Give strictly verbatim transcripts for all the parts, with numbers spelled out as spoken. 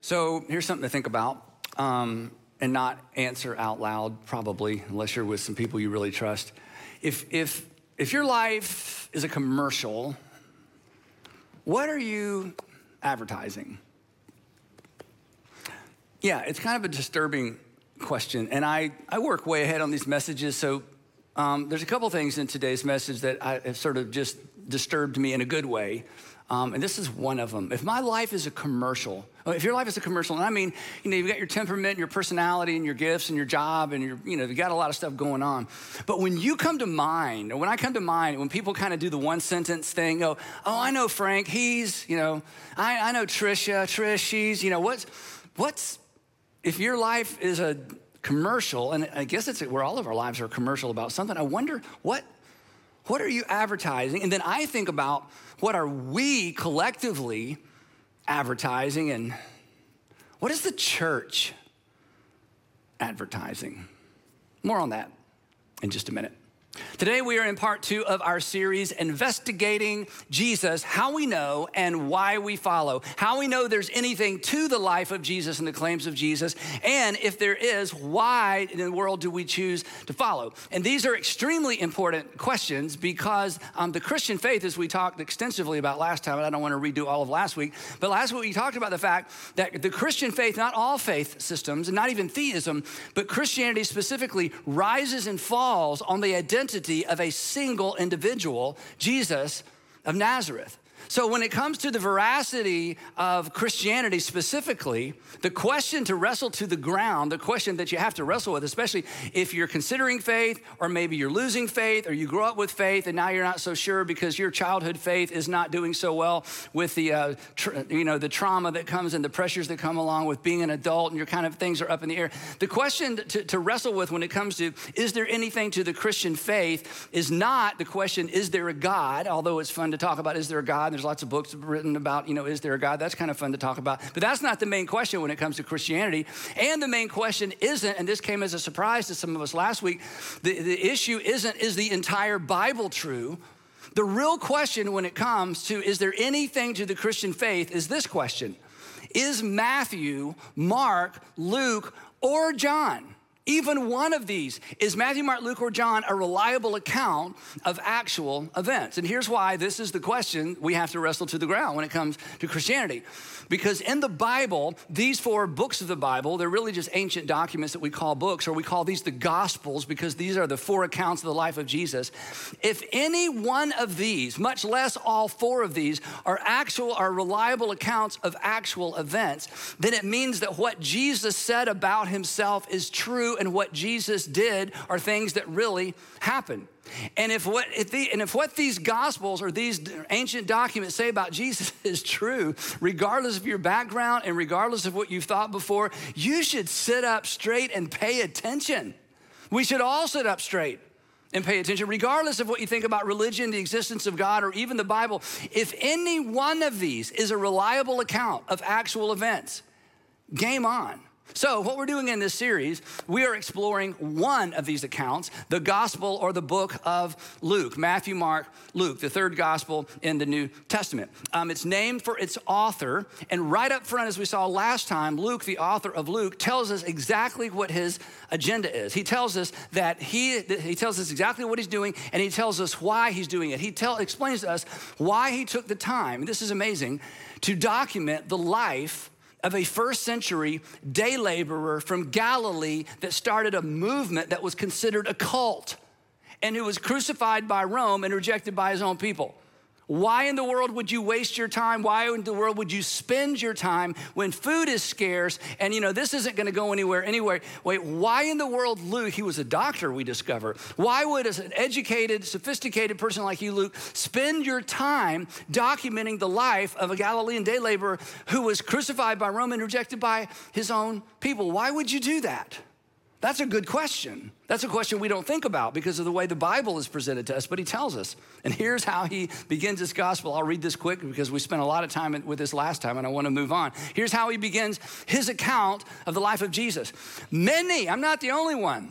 So here's something to think about um, and not answer out loud, probably, unless you're with some people you really trust. If, if, if your life is a commercial, what are you advertising? Yeah, it's kind of a disturbing question. And I, I work way ahead on these messages. So um, there's a couple things in today's message that I, have sort of just disturbed me in a good way. Um, and this is one of them. If my life is a commercial, if your life is a commercial, and I mean, you know, you've got your temperament, and your personality, and your gifts, and your job, and your, you know, you got a lot of stuff going on. But when you come to mind, or when I come to mind, when people kind of do the one sentence thing, go, oh, I know Frank, he's, you know, I, I know Trisha, Trish, she's, you know, what's, what's, if your life is a commercial, and I guess it's where all of our lives are commercial about something, I wonder what, what are you advertising? And then I think about what are we collectively advertising, and what is the church advertising? More on that in just a minute. Today we are in part two of our series, Investigating Jesus, How We Know and Why We Follow. How we know there's anything to the life of Jesus and the claims of Jesus, and if there is, why in the world do we choose to follow? And these are extremely important questions because um, the Christian faith, as we talked extensively about last time, and I don't want to redo all of last week, but last week we talked about the fact that the Christian faith, not all faith systems, and not even theism, but Christianity specifically rises and falls on the identity of a single individual, Jesus of Nazareth. So when it comes to the veracity of Christianity specifically, the question to wrestle to the ground, the question that you have to wrestle with, especially if you're considering faith, or maybe you're losing faith, or you grew up with faith and now you're not so sure because your childhood faith is not doing so well with the, uh, tr- you know, the trauma that comes and the pressures that come along with being an adult, and your kind of things are up in the air. The question to, to wrestle with when it comes to, is there anything to the Christian faith, is not the question, is there a God? Although it's fun to talk about, is there a God? There's lots of books written about, you know, is there a God? That's kind of fun to talk about. But that's not the main question when it comes to Christianity. And the main question isn't, and this came as a surprise to some of us last week, the, the issue isn't, is the entire Bible true? The real question when it comes to, is there anything to the Christian faith, is this question: is Matthew, Mark, Luke, or John, even one of these, is Matthew, Mark, Luke, or John a reliable account of actual events? And here's why this is the question we have to wrestle to the ground when it comes to Christianity. Because in the Bible, these four books of the Bible, they're really just ancient documents that we call books, or we call these the Gospels, because these are the four accounts of the life of Jesus. If any one of these, much less all four of these, are actual, are reliable accounts of actual events, then it means that what Jesus said about himself is true, and what Jesus did are things that really happened. And if what if the, and if what these Gospels or these ancient documents say about Jesus is true, regardless of your background and regardless of what you've thought before, you should sit up straight and pay attention. We should all sit up straight and pay attention, regardless of what you think about religion, the existence of God, or even the Bible. If any one of these is a reliable account of actual events, game on. So what we're doing in this series, we are exploring one of these accounts, the gospel or the book of Luke, Matthew, Mark, Luke, the third gospel in the New Testament. Um, it's named for its author, and right up front, as we saw last time, Luke, the author of Luke, tells us exactly what his agenda is. He tells us that he, he tells us exactly what he's doing, and he tells us why he's doing it. He tell, explains to us why he took the time, and this is amazing, to document the life of a first century day laborer from Galilee that started a movement that was considered a cult, and who was crucified by Rome and rejected by his own people. Why in the world would you waste your time? Why in the world would you spend your time when food is scarce and, you know, this isn't going to go anywhere anyway? Wait, why in the world, Luke, he was a doctor, we discover. Why would an educated, sophisticated person like you, Luke, spend your time documenting the life of a Galilean day laborer who was crucified by Rome and rejected by his own people? Why would you do that? That's a good question. That's a question we don't think about because of the way the Bible is presented to us, but he tells us. And here's how he begins his gospel. I'll read this quick because we spent a lot of time with this last time and I want to move on. Here's how he begins his account of the life of Jesus. Many, I'm not the only one,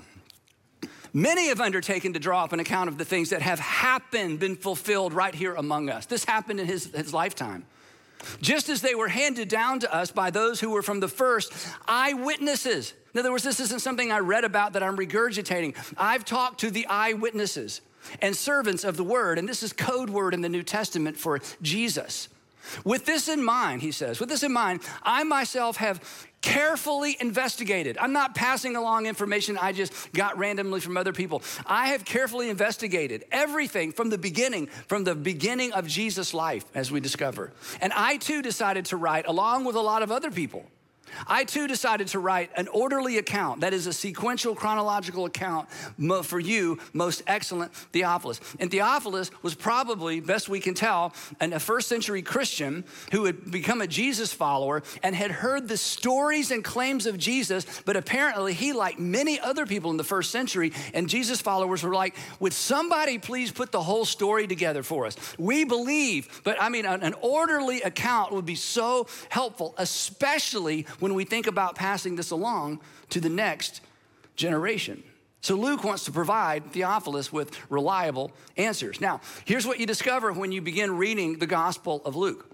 many have undertaken to draw up an account of the things that have happened, been fulfilled right here among us. This happened in his, his lifetime. just as they were handed down to us by those who were from the first eyewitnesses. In other words, this isn't something I read about that I'm regurgitating. I've talked to the eyewitnesses and servants of the word, and this is code word in the New Testament for Jesus. With this in mind, he says, with this in mind, I myself have carefully investigated. I'm not passing along information I just got randomly from other people. I have carefully investigated everything from the beginning, from the beginning of Jesus' life, as we discover. And I too decided to write, along with a lot of other people, I too decided to write an orderly account, that is a sequential chronological account for you, most excellent Theophilus. And Theophilus was probably, best we can tell, a first century Christian who had become a Jesus follower and had heard the stories and claims of Jesus, but apparently he, like many other people in the first century and Jesus followers, were like, would somebody please put the whole story together for us? We believe, but I mean, an orderly account would be so helpful, especially when we think about passing this along to the next generation. So Luke wants to provide Theophilus with reliable answers. Now, here's what you discover when you begin reading the Gospel of Luke.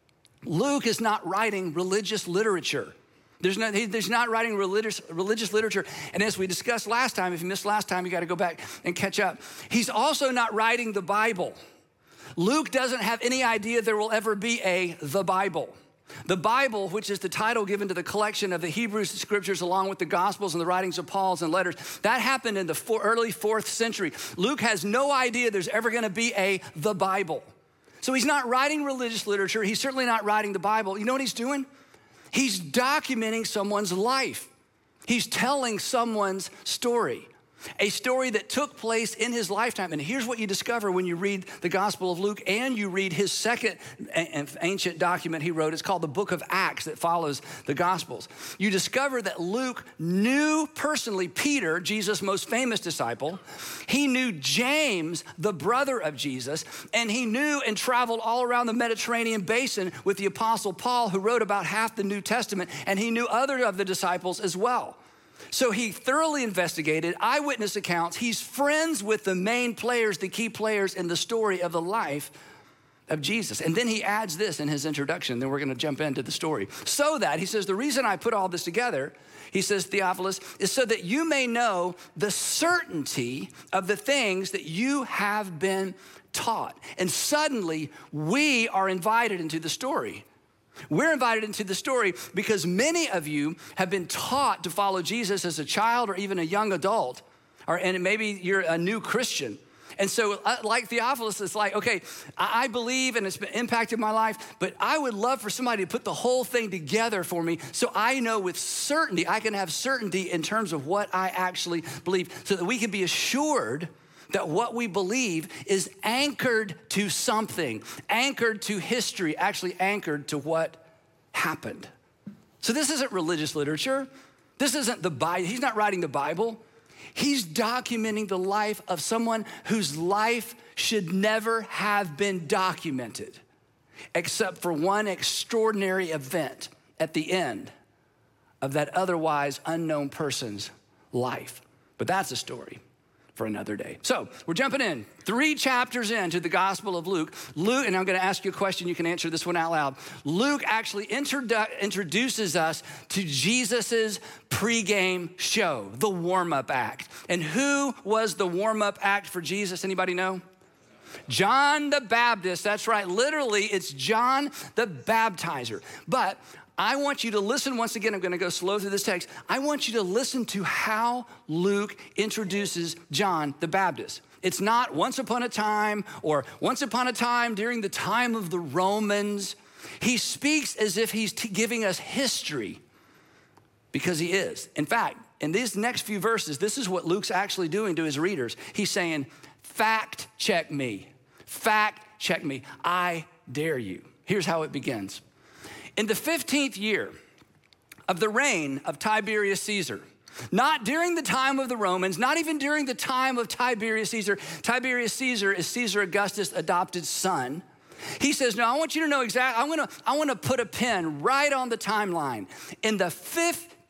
Luke is not writing religious literature. There's not, he's not writing religious, religious literature. And as we discussed last time, if you missed last time, you got to go back and catch up. He's also not writing the Bible. Luke doesn't have any idea there will ever be a the Bible. The Bible, which is the title given to the collection of the Hebrew scriptures along with the Gospels and the writings of Paul's and letters, that happened in the four, early fourth century. Luke has no idea there's ever gonna be a the Bible. So he's not writing religious literature. He's certainly not writing the Bible. You know what he's doing? He's documenting someone's life. He's telling someone's story. A story that took place in his lifetime. And here's what you discover when you read the Gospel of Luke and you read his second ancient document he wrote. It's called the Book of Acts that follows the Gospels. You discover that Luke knew personally Peter, Jesus' most famous disciple. He knew James, the brother of Jesus, and he knew and traveled all around the Mediterranean basin with the Apostle Paul, who wrote about half the New Testament, and he knew other of the disciples as well. So he thoroughly investigated eyewitness accounts. He's friends with the main players, the key players in the story of the life of Jesus. And then he adds this in his introduction. Then we're going to jump into the story. So that, he says, the reason I put all this together, he says, Theophilus, is so that you may know the certainty of the things that you have been taught. And suddenly, we are invited into the story. We're invited into the story because many of you have been taught to follow Jesus as a child or even a young adult, or and maybe you're a new Christian. And so like Theophilus, it's like, okay, I believe and it's been impacted my life, but I would love for somebody to put the whole thing together for me so I know with certainty, I can have certainty in terms of what I actually believe so that we can be assured that what we believe is anchored to something, anchored to history, actually anchored to what happened. So this isn't religious literature. This isn't the Bible. He's not writing the Bible. He's documenting the life of someone whose life should never have been documented, except for one extraordinary event at the end of that otherwise unknown person's life. But that's a story for another day. So we're jumping in three chapters into the Gospel of Luke. Luke, and I'm gonna ask you a question, you can answer this one out loud. Luke actually introdu- introduces us to Jesus's pregame show, the warm-up act. And who was the warm-up act for Jesus? Anybody know? John the Baptist, that's right. Literally, it's John the Baptizer. But I want you to listen once again. I'm going to go slow through this text. I want you to listen to how Luke introduces John the Baptist. It's not once upon a time or once upon a time during the time of the Romans. He speaks as if he's t- giving us history because he is. In fact, in these next few verses, this is what Luke's actually doing to his readers. He's saying, fact check me. Fact check me. I dare you. Here's how it begins. In the fifteenth year of the reign of Tiberius Caesar, not during the time of the Romans, not even during the time of Tiberius Caesar. Tiberius Caesar is Caesar Augustus' adopted son. He says, no, I want you to know exactly, I want to I want to put a pin right on the timeline. In the fifteenth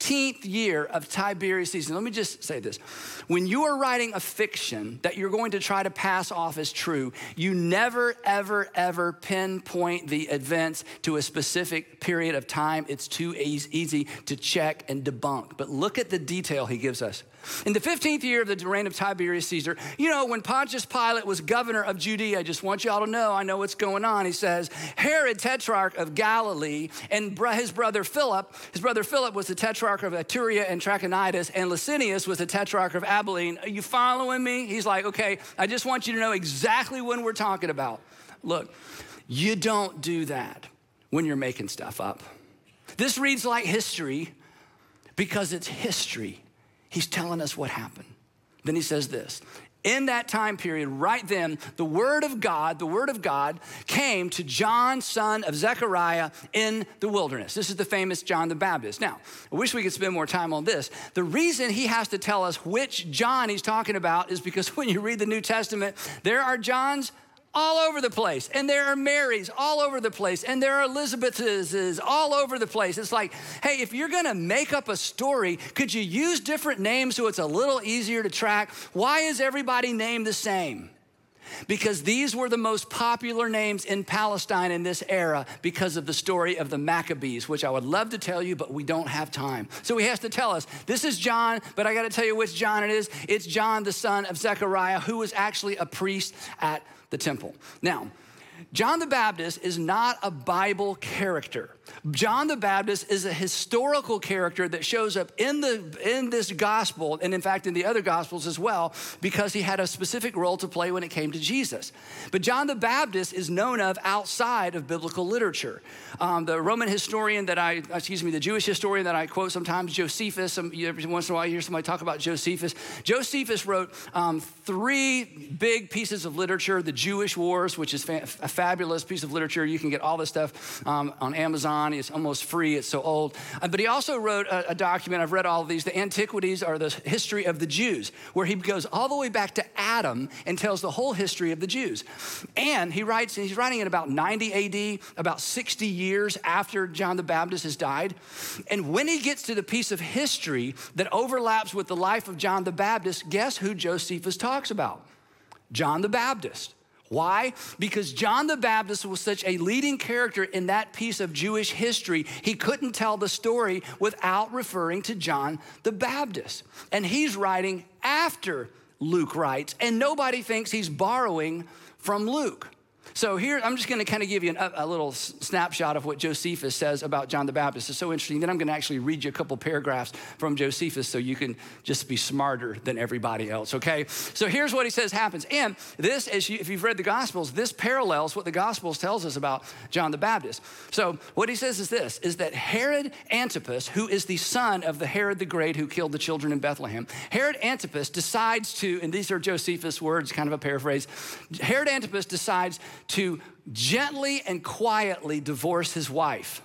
fifteenth year of Tiberius Caesar. Let me just say this. When you are writing a fiction that you're going to try to pass off as true, you never, ever, ever pinpoint the events to a specific period of time. It's too easy to check and debunk. But look at the detail he gives us. In the fifteenth year of the reign of Tiberius Caesar, you know, when Pontius Pilate was governor of Judea, I just want y'all to know, I know what's going on. He says, Herod, tetrarch of Galilee, and his brother Philip, his brother Philip was the tetrarch of Iturea and Trachonitis, and Licinius was the tetrarch of Abilene. Are you following me? He's like, okay, I just want you to know exactly when we're talking about. Look, you don't do that when you're making stuff up. This reads like history because it's history. He's telling us what happened. Then he says this, in that time period, right then, the word of God, the word of God came to John, son of Zechariah in the wilderness. This is the famous John the Baptist. Now, I wish we could spend more time on this. The reason he has to tell us which John he's talking about is because when you read the New Testament, there are Johns all over the place, and there are Marys all over the place, and there are Elizabeths all over the place. It's like, hey, if you're gonna make up a story, could you use different names so it's a little easier to track? Why is everybody named the same? Because these were the most popular names in Palestine in this era because of the story of the Maccabees, which I would love to tell you, but we don't have time. So he has to tell us, this is John, but I gotta tell you which John it is. It's John, the son of Zechariah, who was actually a priest at the temple. Now, John the Baptist is not a Bible character. John the Baptist is a historical character that shows up in the in this gospel, and in fact in the other gospels as well, because he had a specific role to play when it came to Jesus. But John the Baptist is known of outside of biblical literature. Um, the Roman historian that I, excuse me, the Jewish historian that I quote sometimes, Josephus, some, every once in a while you hear somebody talk about Josephus. Josephus wrote um, three big pieces of literature, the Jewish Wars, which is fa- a fabulous piece of literature. You can get all this stuff um, on Amazon. It's almost free. It's so old. Uh, but he also wrote a, a document. I've read all of these. The Antiquities are the history of the Jews, where he goes all the way back to Adam and tells the whole history of the Jews. And he writes, and he's writing in about ninety A D, about sixty years after John the Baptist has died. And when he gets to the piece of history that overlaps with the life of John the Baptist, guess who Josephus talks about? John the Baptist. Why? Because John the Baptist was such a leading character in that piece of Jewish history, he couldn't tell the story without referring to John the Baptist. And he's writing after Luke writes, and nobody thinks he's borrowing from Luke. So here, I'm just gonna kind of give you an, a little snapshot of what Josephus says about John the Baptist. It's so interesting. Then I'm gonna actually read you a couple paragraphs from Josephus so you can just be smarter than everybody else, okay? So here's what he says happens. And this, as you, if you've read the Gospels, this parallels what the Gospels tells us about John the Baptist. So what he says is this, is that Herod Antipas, who is the son of the Herod the Great who killed the children in Bethlehem, Herod Antipas decides to, and these are Josephus' words, kind of a paraphrase, Herod Antipas decides to gently and quietly divorce his wife.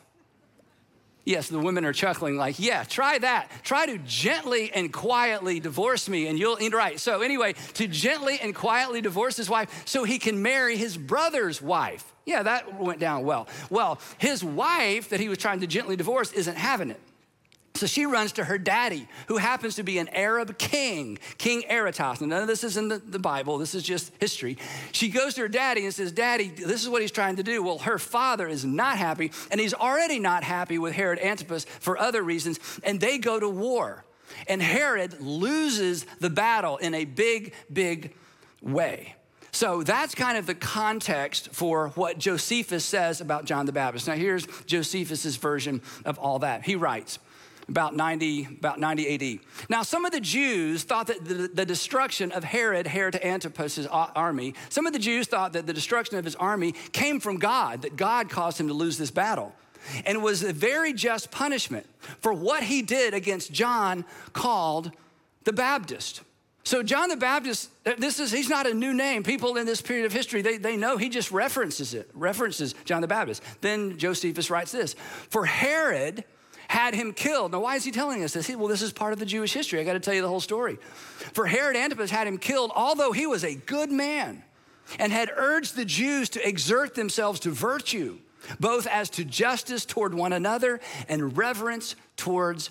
Yes, the women are chuckling like, yeah, try that. Try to gently and quietly divorce me and you'll eat right. So anyway, to gently and quietly divorce his wife so he can marry his brother's wife. Yeah, that went down well. Well, his wife that he was trying to gently divorce isn't having it. So she runs to her daddy, who happens to be an Arab king, King Aretas. Now, none of this is in the, the Bible. This is just history. She goes to her daddy and says, Daddy, this is what he's trying to do. Well, her father is not happy, and he's already not happy with Herod Antipas for other reasons, and they go to war. And Herod loses the battle in a big, big way. So that's kind of the context for what Josephus says about John the Baptist. Now, here's Josephus' version of all that. He writes, About ninety, about ninety A D. Now, some of the Jews thought that the, the destruction of Herod, Herod Antipas' army, some of the Jews thought that the destruction of his army came from God, that God caused him to lose this battle. And it was a very just punishment for what he did against John called the Baptist. So John the Baptist, this is, he's not a new name. People in this period of history, they, they know he just references it, references John the Baptist. Then Josephus writes this, for Herod had him killed. Now, why is he telling us this? He, well, this is part of the Jewish history. I got to tell you the whole story. For Herod Antipas had him killed, although he was a good man and had urged the Jews to exert themselves to virtue, both as to justice toward one another and reverence towards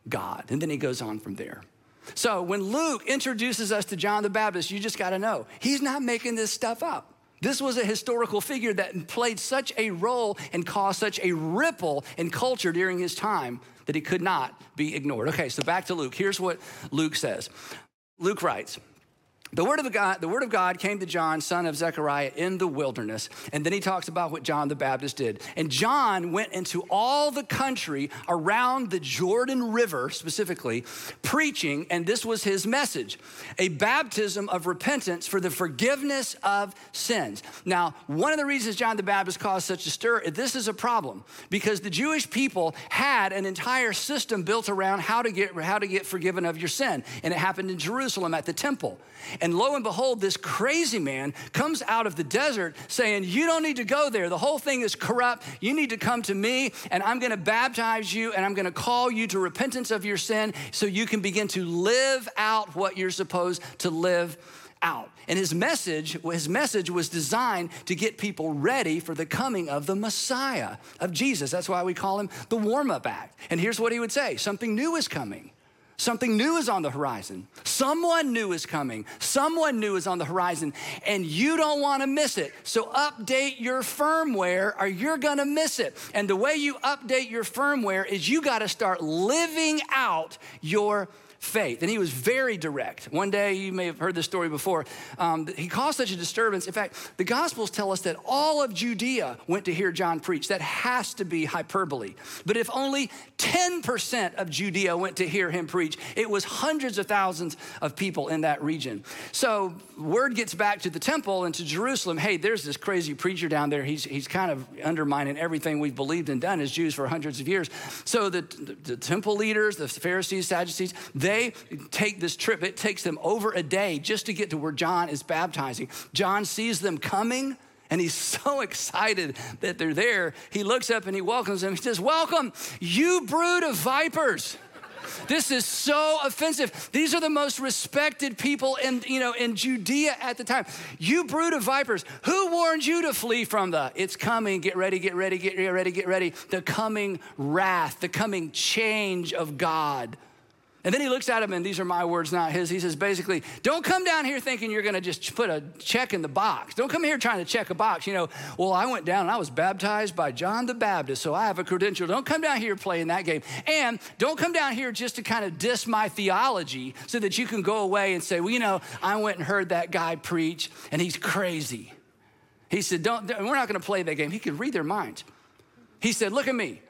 God. And then he goes on from there. So when Luke introduces us to John the Baptist, you just got to know, he's not making this stuff up. This was a historical figure that played such a role and caused such a ripple in culture during his time that he could not be ignored. Okay, so back to Luke. Here's what Luke says. Luke writes, The word of God, the word of God came to John, son of Zechariah, in the wilderness. And then he talks about what John the Baptist did. And John went into all the country around the Jordan River, specifically, preaching, and this was his message, a baptism of repentance for the forgiveness of sins. Now, one of the reasons John the Baptist caused such a stir, this is a problem, because the Jewish people had an entire system built around how to get, how to get forgiven of your sin. And it happened in Jerusalem at the temple. And lo and behold, this crazy man comes out of the desert saying, you don't need to go there. The whole thing is corrupt. You need to come to me, and I'm going to baptize you, and I'm going to call you to repentance of your sin so you can begin to live out what you're supposed to live out. And his message, his message was designed to get people ready for the coming of the Messiah, of Jesus. That's why we call him the warm-up act. And here's what he would say. Something new is coming. Something new is on the horizon. Someone new is coming. Someone new is on the horizon, and you don't want to miss it. So update your firmware or you're going to miss it. And the way you update your firmware is you got to start living out your faith. And he was very direct. One day, you may have heard this story before, um, he caused such a disturbance. In fact, the Gospels tell us that all of Judea went to hear John preach. That has to be hyperbole. But if only ten percent of Judea went to hear him preach, it was hundreds of thousands of people in that region. So word gets back to the temple and to Jerusalem, hey, there's this crazy preacher down there. He's, he's kind of undermining everything we've believed and done as Jews for hundreds of years. So the, the, the temple leaders, the Pharisees, Sadducees, they take this trip. It takes them over a day just to get to where John is baptizing. John sees them coming, and he's so excited that they're there. He looks up and he welcomes them. He says, welcome, you brood of vipers. This is so offensive. These are the most respected people in, you know, in Judea at the time. You brood of vipers, who warned you to flee from the, it's coming, get ready, get ready, get ready, get ready, the coming wrath, the coming change of God. And then he looks at him, and these are my words, not his. He says, basically, don't come down here thinking you're going to just put a check in the box. Don't come here trying to check a box. You know, well, I went down and I was baptized by John the Baptist, so I have a credential. Don't come down here playing that game. And don't come down here just to kind of diss my theology so that you can go away and say, well, you know, I went and heard that guy preach, and he's crazy. He said, don't, we're not going to play that game. He could read their minds. He said, look at me.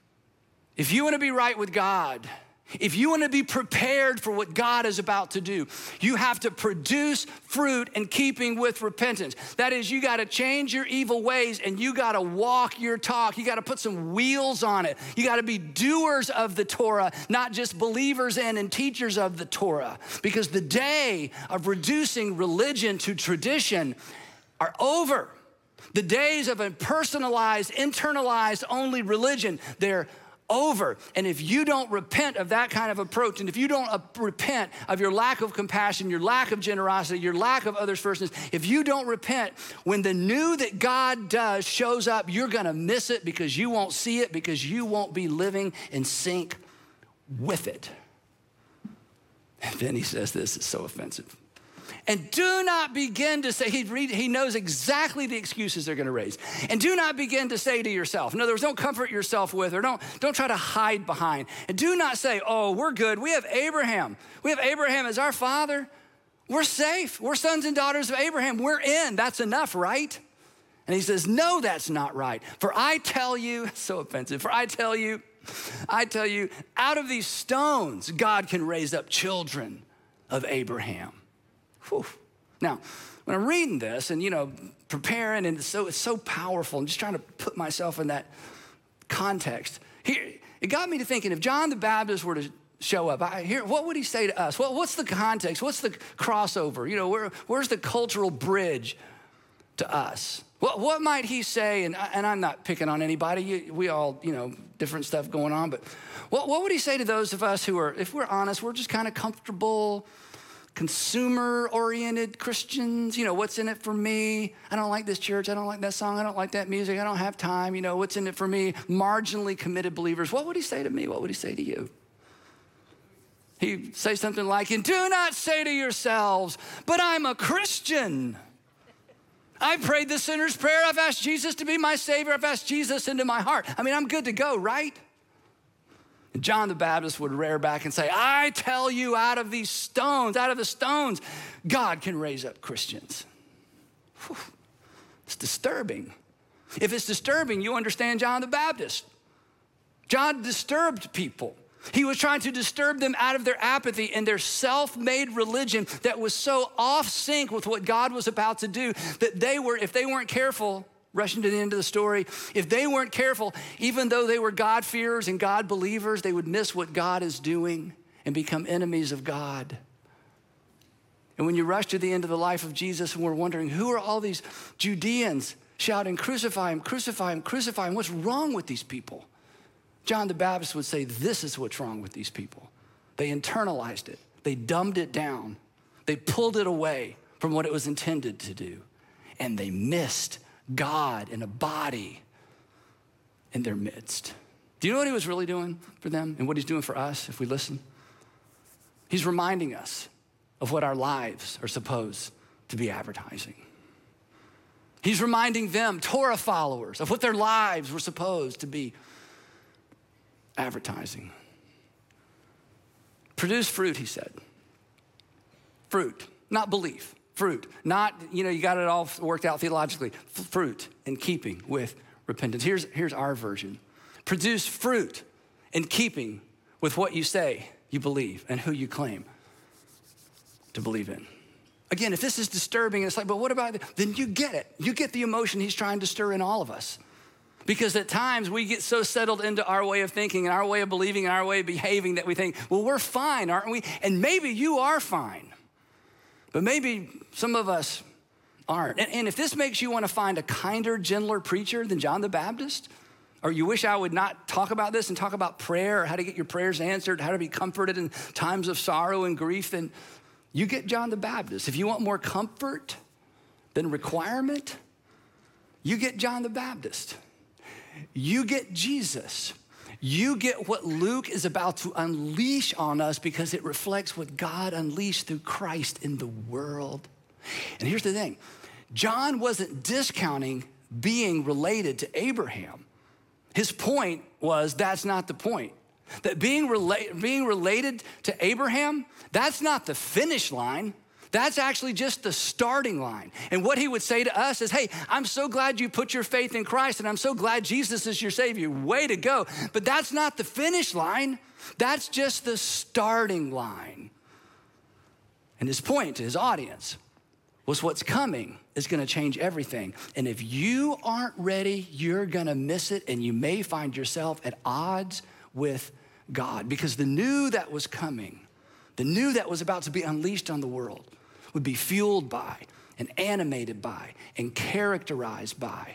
If you want to be right with God, if you want to be prepared for what God is about to do, you have to produce fruit in keeping with repentance. That is, you got to change your evil ways, and you got to walk your talk. You got to put some wheels on it. You got to be doers of the Torah, not just believers in and teachers of the Torah, because the day of reducing religion to tradition are over. The days of a personalized, internalized only religion, they're over. And if you don't repent of that kind of approach, and if you don't uh, repent of your lack of compassion, your lack of generosity, your lack of others' firstness, if you don't repent, when the new that God does shows up, you're gonna miss it because you won't see it, because you won't be living in sync with it. And then he says this, it's so offensive. And do not begin to say, he, read, he knows exactly the excuses they're going to raise. And do not begin to say to yourself, in other words, don't comfort yourself with, or don't, don't try to hide behind. And do not say, oh, we're good. We have Abraham. We have Abraham as our father. We're safe. We're sons and daughters of Abraham. We're in. That's enough, right? And he says, no, that's not right. For I tell you, so offensive, for I tell you, I tell you, out of these stones, God can raise up children of Abraham. Whew. Now, when I'm reading this and, you know, preparing, and it's so, it's so powerful, and just trying to put myself in that context, here, it got me to thinking, if John the Baptist were to show up, I, here, what would he say to us? Well, what's the context? What's the crossover? You know, where, where's the cultural bridge to us? What, what might he say? And, and I'm not picking on anybody. You, we all, you know, different stuff going on. But what, what would he say to those of us who are, if we're honest, we're just kind of comfortable, consumer-oriented Christians? You know, what's in it for me? I don't like this church. I don't like that song. I don't like that music. I don't have time. You know, what's in it for me? Marginally committed believers. What would he say to me? What would he say to you? He'd say something like, and do not say to yourselves, but I'm a Christian. I prayed the sinner's prayer. I've asked Jesus to be my Savior. I've asked Jesus into my heart. I mean, I'm good to go, right? And John the Baptist would rear back and say, I tell you, out of these stones, out of the stones, God can raise up Christians. Whew. It's disturbing. If it's disturbing, you understand John the Baptist. John disturbed people. He was trying to disturb them out of their apathy and their self-made religion that was so off sync with what God was about to do that they were, if they weren't careful, rushing to the end of the story, if they weren't careful, even though they were God-fearers and God-believers, they would miss what God is doing and become enemies of God. And when you rush to the end of the life of Jesus and we're wondering, who are all these Judeans shouting, crucify him, crucify him, crucify him? What's wrong with these people? John the Baptist would say, this is what's wrong with these people. They internalized it. They dumbed it down. They pulled it away from what it was intended to do. And they missed God in a body in their midst. Do you know what he was really doing for them and what he's doing for us if we listen? He's reminding us of what our lives are supposed to be advertising. He's reminding them, Torah followers, of what their lives were supposed to be advertising. Produce fruit, he said. Fruit, not belief. Fruit, not, you know, you got it all worked out theologically. F- fruit in keeping with repentance. Here's, here's our version. Produce fruit in keeping with what you say you believe and who you claim to believe in. Again, if this is disturbing, it's like, but what about it? Then you get it. You get the emotion he's trying to stir in all of us. Because at times we get so settled into our way of thinking and our way of believing and our way of behaving that we think, well, we're fine, aren't we? And maybe you are fine, but maybe some of us aren't. And, and if this makes you want to find a kinder, gentler preacher than John the Baptist, or you wish I would not talk about this and talk about prayer or how to get your prayers answered, how to be comforted in times of sorrow and grief, then you get John the Baptist. If you want more comfort than requirement, you get John the Baptist. You get Jesus. You get what Luke is about to unleash on us because it reflects what God unleashed through Christ in the world. And here's the thing. John wasn't discounting being related to Abraham. His point was that's not the point. That being, rela- being related to Abraham, that's not the finish line. That's actually just the starting line. And what he would say to us is, hey, I'm so glad you put your faith in Christ and I'm so glad Jesus is your Savior. Way to go. But that's not the finish line. That's just the starting line. And his point to his audience was what's coming is gonna change everything. And if you aren't ready, you're gonna miss it and you may find yourself at odds with God because the new that was coming, the new that was about to be unleashed on the world would be fueled by and animated by and characterized by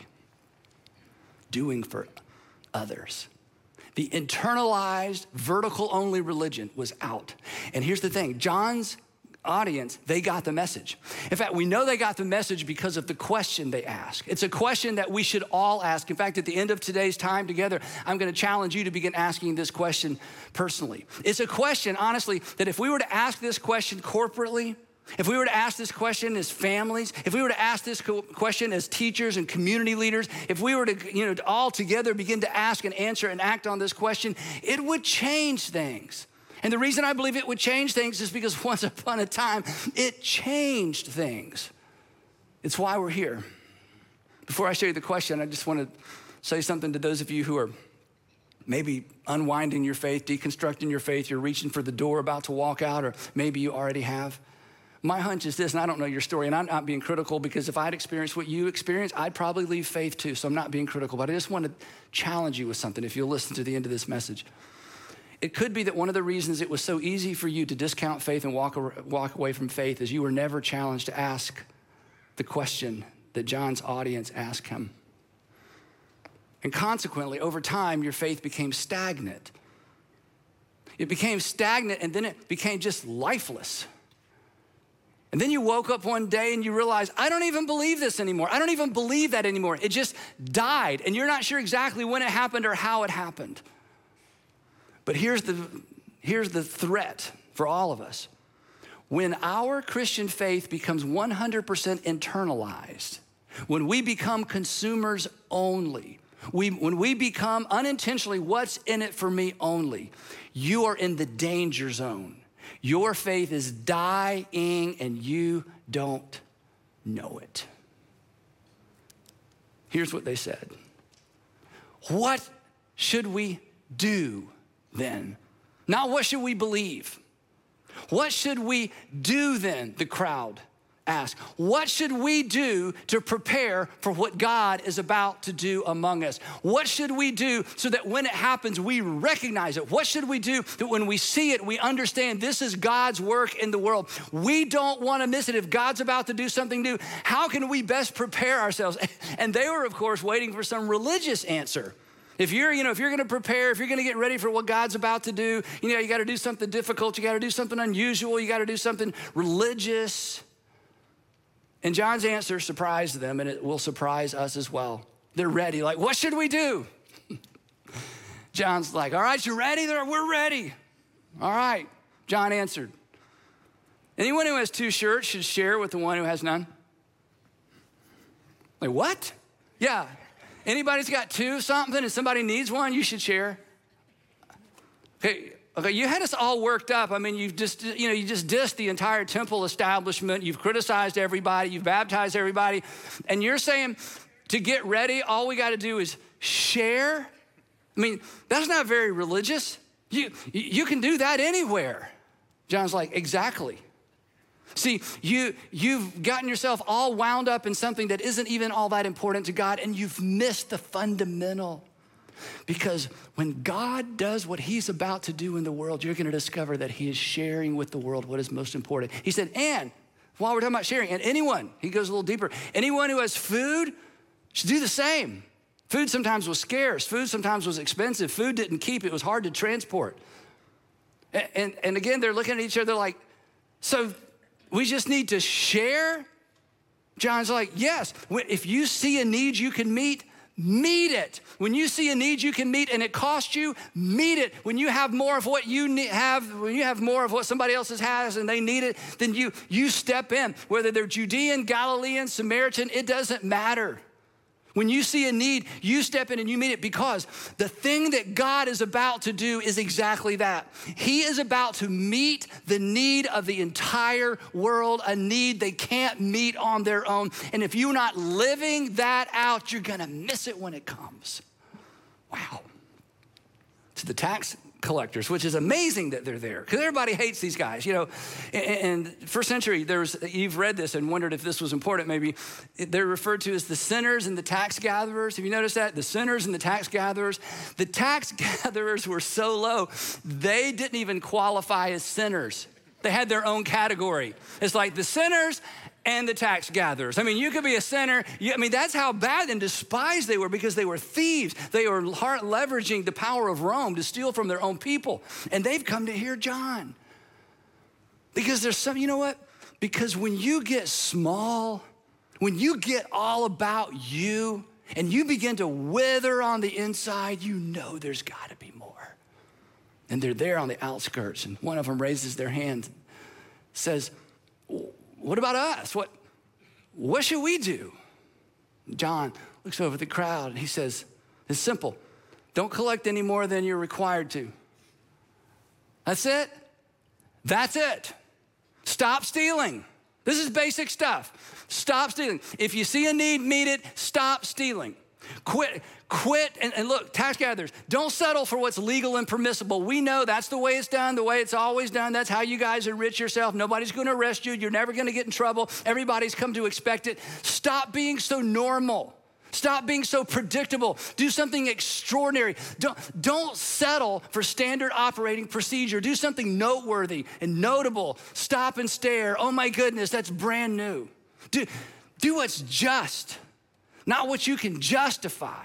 doing for others. The internalized, vertical-only religion was out. And here's the thing, John's audience, they got the message. In fact, we know they got the message because of the question they asked. It's a question that we should all ask. In fact, at the end of today's time together, I'm gonna challenge you to begin asking this question personally. It's a question, honestly, that if we were to ask this question corporately, if we were to ask this question as families, if we were to ask this question as teachers and community leaders, if we were to, you know, to all together begin to ask and answer and act on this question, it would change things. And the reason I believe it would change things is because once upon a time, it changed things. It's why we're here. Before I show you the question, I just want to say something to those of you who are maybe unwinding your faith, deconstructing your faith, you're reaching for the door about to walk out, or maybe you already have. My hunch is this, and I don't know your story, and I'm not being critical because if I'd experienced what you experienced, I'd probably leave faith too, so I'm not being critical, but I just want to challenge you with something if you'll listen to the end of this message. It could be that one of the reasons it was so easy for you to discount faith and walk, walk away from faith is you were never challenged to ask the question that John's audience asked him. And consequently, over time, your faith became stagnant. It became stagnant and then it became just lifeless. And then you woke up one day and you realized, I don't even believe this anymore. I don't even believe that anymore. It just died and you're not sure exactly when it happened or how it happened. But here's the, here's the threat for all of us. When our Christian faith becomes one hundred percent internalized, when we become consumers only, we, when we become unintentionally what's in it for me only, you are in the danger zone. Your faith is dying and you don't know it. Here's what they said. What should we do then? Not what should we believe? What should we do then? The crowd asked. What should we do to prepare for what God is about to do among us? What should we do so that when it happens, we recognize it? What should we do that when we see it, we understand this is God's work in the world? We don't want to miss it. If God's about to do something new, how can we best prepare ourselves? And they were, of course, waiting for some religious answer. If you're, you know, if you're going to prepare, if you're going to get ready for what God's about to do, you know, you got to do something difficult. You got to do something unusual. You got to do something religious. And John's answer surprised them, and it will surprise us as well. They're ready. Like, what should we do? John's like, all right, you ready? They're, we're ready. All right. John answered, anyone who has two shirts should share with the one who has none. Like, what? Yeah. Anybody's got two something and somebody needs one, you should share. Okay, okay, you had us all worked up. I mean, you've just, you know, you just dissed the entire temple establishment. You've criticized everybody. You've baptized everybody. And you're saying to get ready, all we got to do is share? I mean, that's not very religious. You, you can do that anywhere. John's like, exactly. See, you, you've gotten yourself all wound up in something that isn't even all that important to God, and you've missed the fundamental. Because when God does what he's about to do in the world, you're going to discover that he is sharing with the world what is most important. He said, and while we're talking about sharing, and anyone, he goes a little deeper, anyone who has food should do the same. Food sometimes was scarce. Food sometimes was expensive. Food didn't keep. It was hard to transport. And, and, and again, they're looking at each other like, so we just need to share? John's like, yes. If you see a need you can meet, meet it. When you see a need you can meet and it costs you, meet it. When you have more of what you need, have, when you have more of what somebody else has and they need it, then you, you step in. Whether they're Judean, Galilean, Samaritan, it doesn't matter. When you see a need, you step in and you meet it, because the thing that God is about to do is exactly that. He is about to meet the need of the entire world, a need they can't meet on their own. And if you're not living that out, you're gonna miss it when it comes. Wow. To the tax collectors, which is amazing that they're there, because everybody hates these guys, you know. And first century, there's, you've read this and wondered if this was important maybe. They're referred to as the sinners and the tax gatherers. Have you noticed that? The sinners and the tax gatherers. The tax gatherers were so low, they didn't even qualify as sinners. They had their own category. It's like the sinners and the tax gatherers. I mean, you could be a sinner. You, I mean, that's how bad and despised they were, because they were thieves. They were leveraging the power of Rome to steal from their own people. And they've come to hear John. Because there's some, you know what? Because when you get small, when you get all about you and you begin to wither on the inside, you know there's got to be more. And they're there on the outskirts, and one of them raises their hand, says, what about us? What, what should we do? John looks over at the crowd and he says, it's simple. Don't collect any more than you're required to. That's it. That's it. Stop stealing. This is basic stuff. Stop stealing. If you see a need, meet it. Stop stealing. Quit, quit, and, and look, tax gatherers, don't settle for what's legal and permissible. We know that's the way it's done, the way it's always done. That's how you guys enrich yourself. Nobody's gonna arrest you. You're never gonna get in trouble. Everybody's come to expect it. Stop being so normal. Stop being so predictable. Do something extraordinary. Don't, don't settle for standard operating procedure. Do something noteworthy and notable. Stop and stare. Oh my goodness, that's brand new. Do, do what's just. Not what you can justify.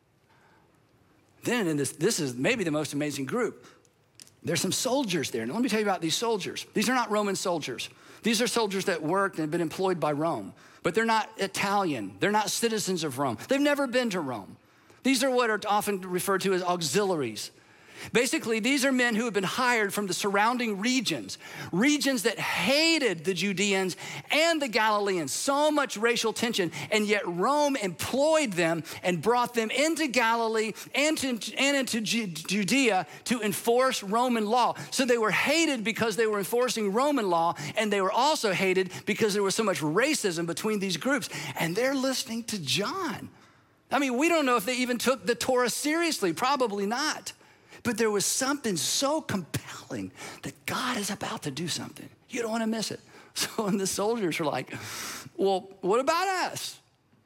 Then in this, this is maybe the most amazing group. There's some soldiers there. Now let me tell you about these soldiers. These are not Roman soldiers. These are soldiers that worked and have been employed by Rome, but they're not Italian. They're not citizens of Rome. They've never been to Rome. These are what are often referred to as auxiliaries. Basically, these are men who have been hired from the surrounding regions, regions that hated the Judeans and the Galileans, so much racial tension, and yet Rome employed them and brought them into Galilee and, to, and into Judea to enforce Roman law. So they were hated because they were enforcing Roman law, and they were also hated because there was so much racism between these groups. And they're listening to John. I mean, we don't know if they even took the Torah seriously, probably not. But there was something so compelling that God is about to do something. You don't want to miss it. So and the soldiers are like, well, what about us?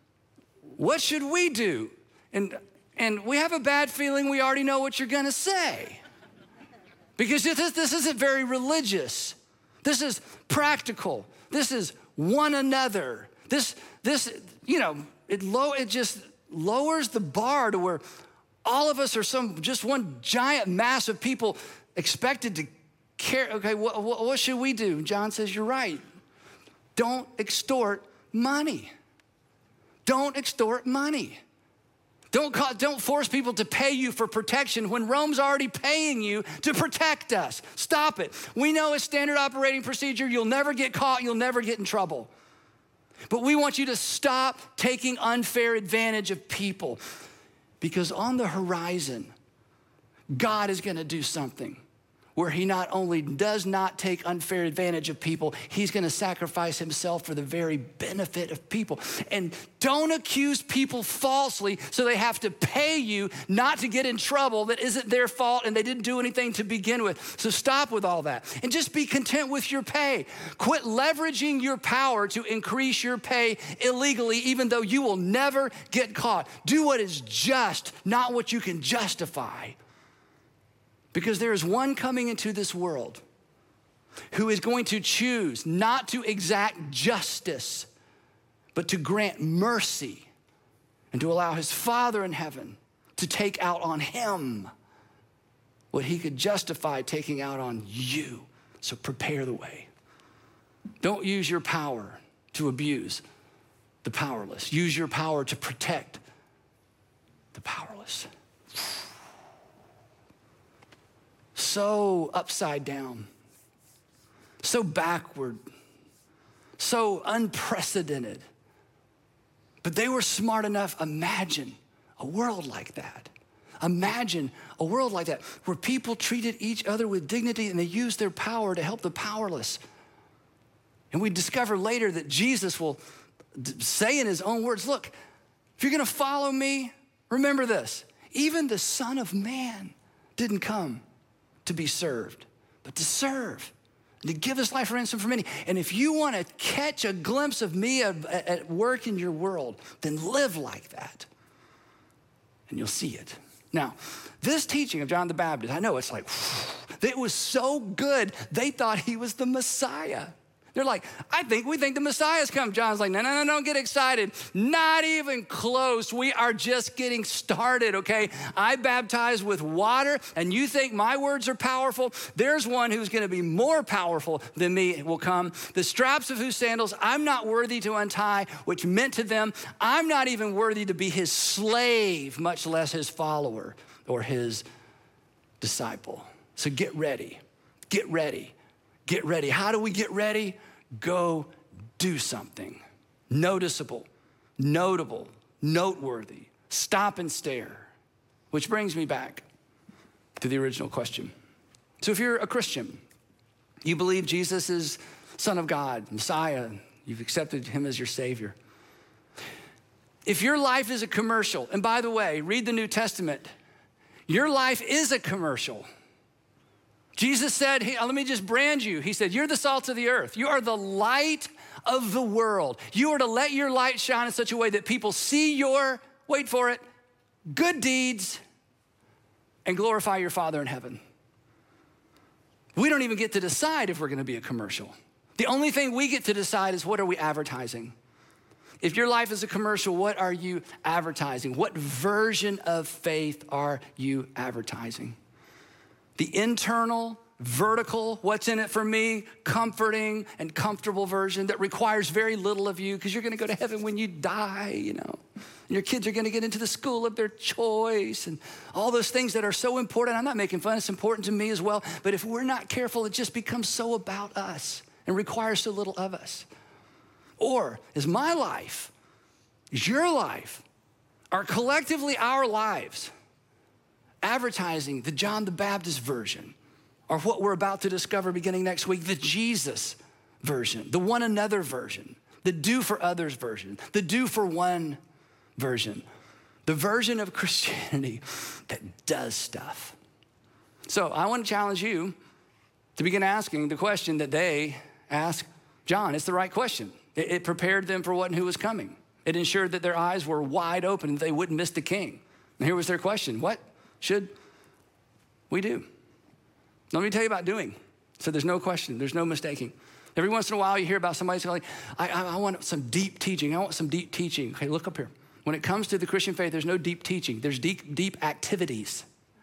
What should we do? And, and we have a bad feeling we already know what you're going to say. Because this, this isn't very religious. This is practical. This is one another. This, this you know, it, low, it just lowers the bar to where all of us are some just one giant mass of people expected to care. Okay, what, what, what should we do? John says, you're right. Don't extort money. Don't extort money. Don't, call, don't force people to pay you for protection when Rome's already paying you to protect us. Stop it. We know it's standard operating procedure. You'll never get caught. You'll never get in trouble. But we want you to stop taking unfair advantage of people. Because on the horizon, God is going to do something where he not only does not take unfair advantage of people, he's going to sacrifice himself for the very benefit of people. And don't accuse people falsely so they have to pay you not to get in trouble that isn't their fault and they didn't do anything to begin with. So stop with all that and just be content with your pay. Quit leveraging your power to increase your pay illegally, even though you will never get caught. Do what is just, not what you can justify. Because there is one coming into this world who is going to choose not to exact justice, but to grant mercy and to allow his Father in heaven to take out on him what he could justify taking out on you. So prepare the way. Don't use your power to abuse the powerless. Use your power to protect the powerless. So upside down, so backward, so unprecedented. But they were smart enough. Imagine a world like that. Imagine a world like that where people treated each other with dignity and they used their power to help the powerless. And we discover later that Jesus will say in his own words, look, if you're going to follow me, remember this. Even the Son of Man didn't come to be served, but to serve, and to give his life a ransom for many. And if you want to catch a glimpse of me at, at work in your world, then live like that, and you'll see it. Now, this teaching of John the Baptist, I know it's like, it was so good, they thought he was the Messiah. They're like, I think we think the Messiah's come. John's like, no, no, no, don't get excited. Not even close. We are just getting started, okay? I baptize with water, and you think my words are powerful? There's one who's gonna be more powerful than me will come. The straps of whose sandals I'm not worthy to untie, which meant to them, I'm not even worthy to be his slave, much less his follower or his disciple. So get ready, get ready, get ready. How do we get ready? Go do something noticeable, notable, noteworthy. Stop and stare. Which brings me back to the original question. So if you're a Christian, you believe Jesus is Son of God, Messiah, you've accepted him as your Savior. If your life is a commercial, and by the way, read the New Testament, your life is a commercial. Jesus said, hey, let me just brand you. He said, you're the salt of the earth. You are the light of the world. You are to let your light shine in such a way that people see your, wait for it, good deeds and glorify your Father in heaven. We don't even get to decide if we're gonna be a commercial. The only thing we get to decide is what are we advertising? If your life is a commercial, what are you advertising? What version of faith are you advertising? The internal, vertical, what's in it for me, comforting and comfortable version that requires very little of you because you're gonna go to heaven when you die, you know. And your kids are gonna get into the school of their choice and all those things that are so important. I'm not making fun, it's important to me as well. But if we're not careful, it just becomes so about us and requires so little of us. Or is my life, is your life, are collectively our lives advertising the John the Baptist version, or what we're about to discover beginning next week, the Jesus version, the one another version, the do for others version, the do for one version, the version of Christianity that does stuff. So I want to challenge you to begin asking the question that they asked John. It's the right question. It, it prepared them for what and who was coming. It ensured that their eyes were wide open and they wouldn't miss the king. And here was their question: what should we do? Let me tell you about doing. So there's no question, there's no mistaking. Every once in a while you hear about somebody saying, I, I, I want some deep teaching. I want some deep teaching. Okay, look up here. When it comes to the Christian faith, there's no deep teaching. There's deep, deep activities.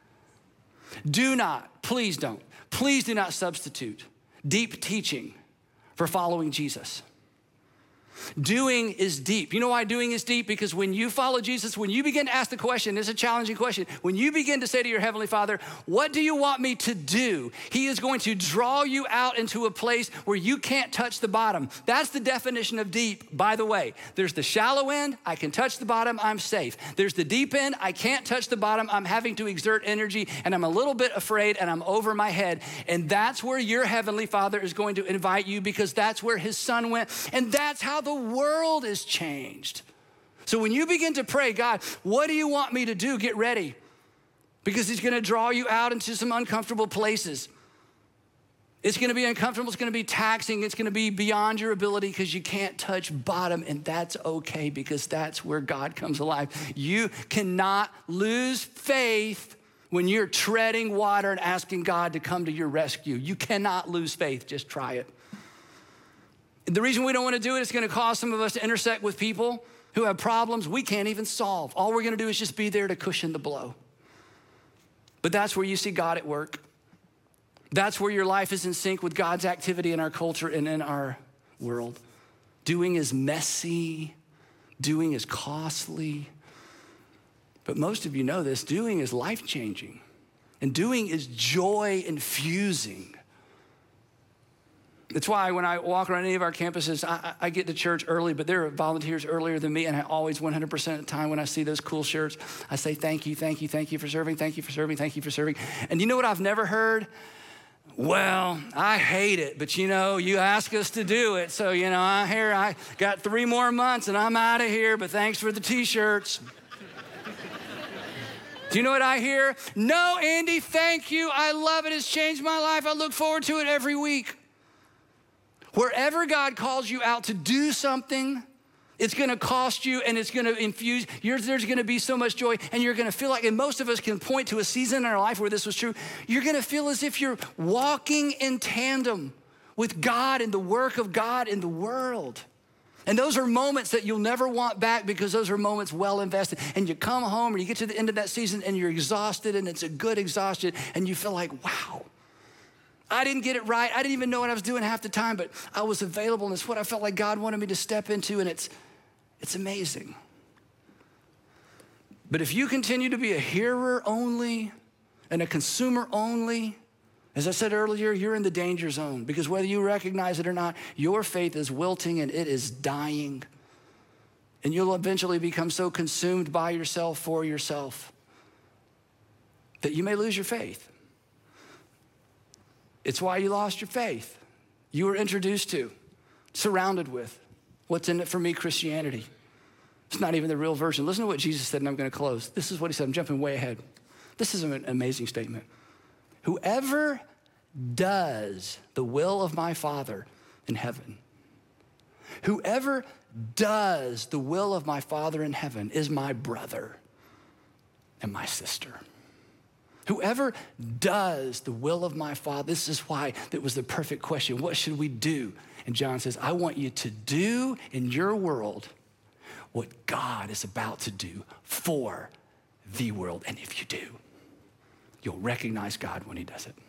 Do not, please don't, please do not substitute deep teaching for following Jesus. Doing is deep. You know why doing is deep? Because when you follow Jesus, when you begin to ask the question, it's a challenging question. When you begin to say to your Heavenly Father, what do you want me to do? He is going to draw you out into a place where you can't touch the bottom. That's the definition of deep, by the way. There's the shallow end, I can touch the bottom, I'm safe. There's the deep end, I can't touch the bottom, I'm having to exert energy, and I'm a little bit afraid, and I'm over my head. And that's where your Heavenly Father is going to invite you, because that's where His Son went, and that's how the world is changed. So when you begin to pray, God, what do you want me to do? Get ready, because He's gonna draw you out into some uncomfortable places. It's gonna be uncomfortable, it's gonna be taxing, it's gonna be beyond your ability because you can't touch bottom, and that's okay because that's where God comes alive. You cannot lose faith when you're treading water and asking God to come to your rescue. You cannot lose faith, just try it. The reason we don't want to do it is going to cause some of us to intersect with people who have problems we can't even solve. All we're going to do is just be there to cushion the blow. But that's where you see God at work. That's where your life is in sync with God's activity in our culture and in our world. Doing is messy. Doing is costly. But most of you know this. Doing is life-changing. And doing is joy-infusing. That's why when I walk around any of our campuses, I, I get to church early, but there are volunteers earlier than me, and I always one hundred percent of the time when I see those cool shirts, I say, thank you, thank you, thank you for serving, thank you for serving, thank you for serving. And you know what I've never heard? Well, I hate it, but you know, you ask us to do it, so you know, I here, I got three more months and I'm out of here, but thanks for the t-shirts. Do you know what I hear? No, Andy, thank you, I love it, it's changed my life, I look forward to it every week. Wherever God calls you out to do something, it's gonna cost you and it's gonna infuse, there's gonna be so much joy, and you're gonna feel like, and most of us can point to a season in our life where this was true, you're gonna feel as if you're walking in tandem with God and the work of God in the world. And those are moments that you'll never want back, because those are moments well invested. And you come home or you get to the end of that season and you're exhausted, and it's a good exhaustion, and you feel like, wow, I didn't get it right. I didn't even know what I was doing half the time, but I was available, and it's what I felt like God wanted me to step into, and it's, it's amazing. But if you continue to be a hearer only and a consumer only, as I said earlier, you're in the danger zone, because whether you recognize it or not, your faith is wilting and it is dying. And you'll eventually become so consumed by yourself, for yourself, that you may lose your faith. It's why you lost your faith. You were introduced to, surrounded with, what's in it for me, Christianity. It's not even the real version. Listen to what Jesus said, and I'm gonna close. This is what He said. I'm jumping way ahead. This is an amazing statement. Whoever does the will of my Father in heaven, whoever does the will of my Father in heaven is my brother and my sister. Whoever does the will of my Father, this is why that was the perfect question. What should we do? And John says, I want you to do in your world what God is about to do for the world. And if you do, you'll recognize God when He does it.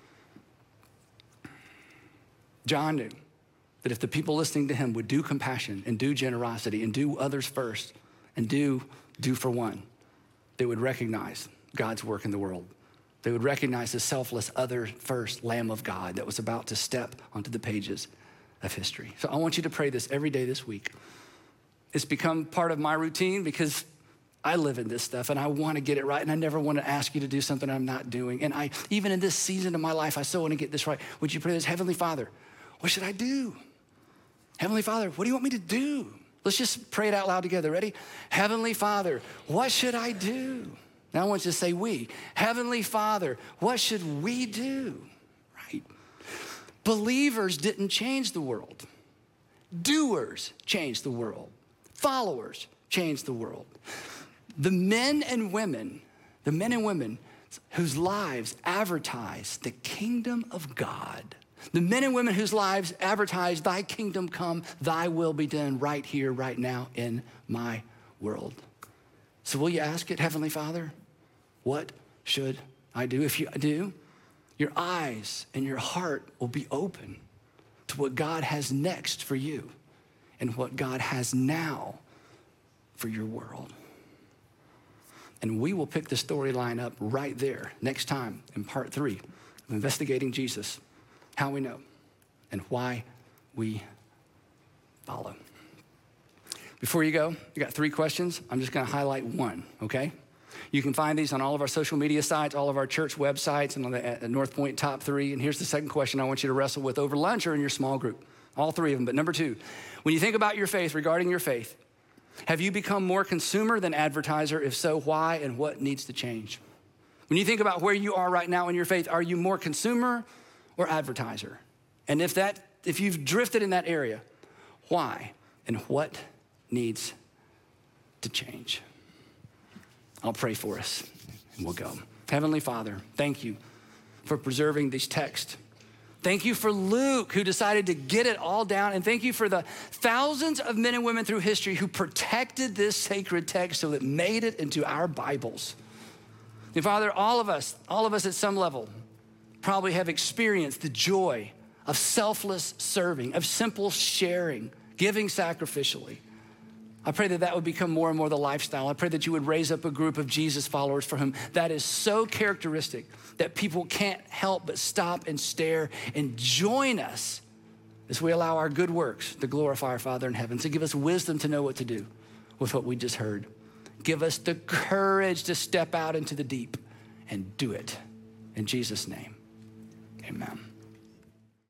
John knew that if the people listening to him would do compassion and do generosity and do others first and do, do for one. They would recognize God's work in the world. They would recognize the selfless, other first Lamb of God that was about to step onto the pages of history. So I want you to pray this every day this week. It's become part of my routine because I live in this stuff and I want to get it right, and I never want to ask you to do something I'm not doing. And I, even in this season of my life, I so want to get this right. Would you pray this? Heavenly Father, what should I do? Heavenly Father, what do you want me to do? Let's just pray it out loud together. Ready? Heavenly Father, what should I do? Now I want you to say we. Heavenly Father, what should we do? Right? Believers didn't change the world. Doers changed the world. Followers changed the world. The men and women, the men and women whose lives advertise the kingdom of God, the men and women whose lives advertise thy kingdom come, thy will be done right here, right now in my world. So will you ask it, Heavenly Father, what should I do? If you do, your eyes and your heart will be open to what God has next for you and what God has now for your world. And we will pick the storyline up right there next time in part three of Investigating Jesus, How We Know and Why We Follow. Before you go, you got three questions. I'm just gonna highlight one, okay? You can find these on all of our social media sites, all of our church websites, and on the North Point Top Three. And here's the second question I want you to wrestle with over lunch or in your small group. All three of them. But number two, when you think about your faith, regarding your faith, have you become more consumer than advertiser? If so, why and what needs to change? When you think about where you are right now in your faith, are you more consumer or advertiser? And if that, if you've drifted in that area, why and what needs to change? I'll pray for us and we'll go. Heavenly Father, thank you for preserving these texts. Thank you for Luke, who decided to get it all down. And thank you for the thousands of men and women through history who protected this sacred text so that it made it into our Bibles. And Father, all of us, all of us at some level probably have experienced the joy of selfless serving, of simple sharing, giving sacrificially. I pray that that would become more and more the lifestyle. I pray that you would raise up a group of Jesus followers for whom that is so characteristic that people can't help but stop and stare and join us as we allow our good works to glorify our Father in heaven. So give us wisdom to know what to do with what we just heard. Give us the courage to step out into the deep and do it. In Jesus' name, amen.